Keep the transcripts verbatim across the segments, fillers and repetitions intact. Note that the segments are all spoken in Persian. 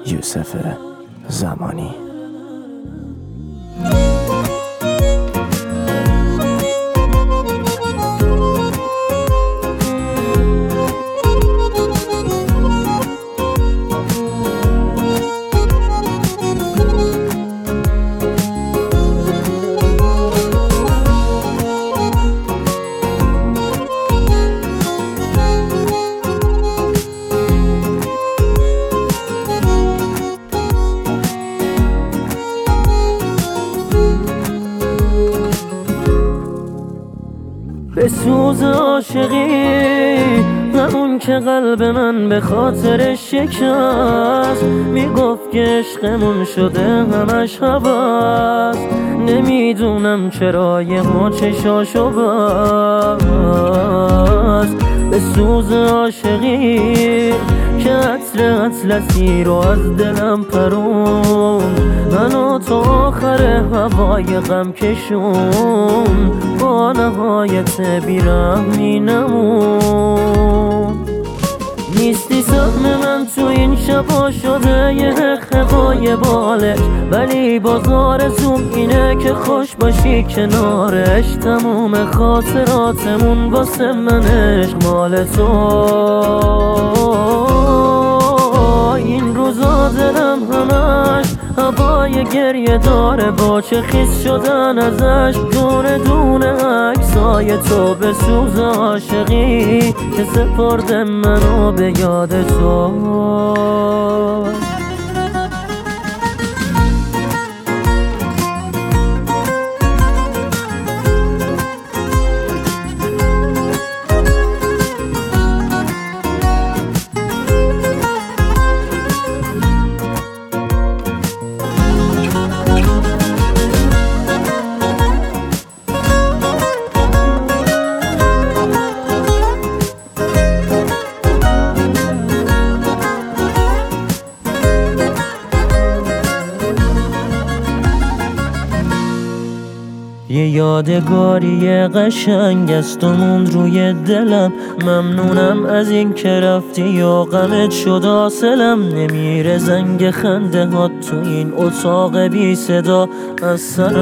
یوسف زمانی. به سوز عاشقی همون که قلب من به خاطر شکست، میگفت که عشقمون شده همش هوس. نمیدونم چرا یه ها چشاشو بست. به سوز عاشقی که عطر اطلسی رو از دلم پرون، منو تا آخر هوای غم کشون، با نهایت بیرحمی نمون. نیستی سهم من تو این شبا شده یه خقای بالش، ولی باز آرزوم اینه که خوش باشی کنارش. تموم خاطراتمون واسه من عشق مال تو. این روزا دلم همش هوای گریه داره، با چه خیس شدن ازش دونه دونه عکسای تو. به سوز عاشقی که سپرده منو به یاد تو. یه یادگاری قشنگ است و موند روی دلم. ممنونم از این که رفتی و غمت شد حاصلم. نمیره زنگ خنده ها تو این اتاق بی صدا از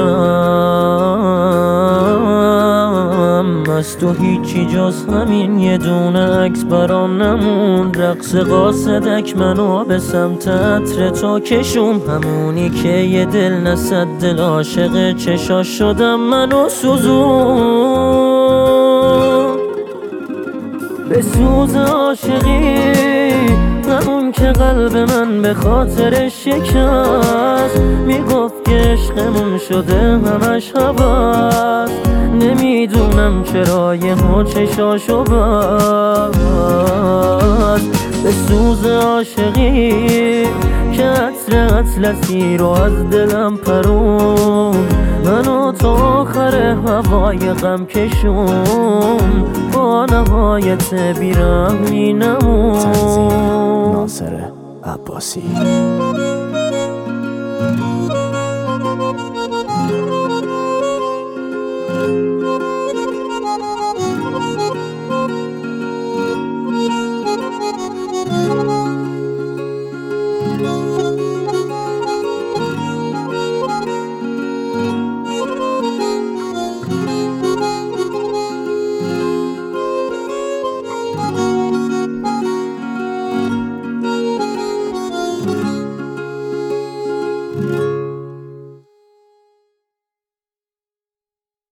سرم. از تو هیچی جز همین یه دونه عکس برام نموند. رقص قاصدک منو به سمت عطر تو کشون، همونی که یه دل نصد دل عاشق چشاش شدم منو سوزون. به سوز عاشقی همون که قلب من به خاطر شکست، میگفت که عشقمون شده همش هوس. نمیدونم چرا یه ها چشاشو بست. به سوز عاشقی که عطر اطلسی رو از دلم پرون، منو تا آخر هوای غم کشون، با نهایت بیرحمی نمون. تنظیم ناصر عباسی.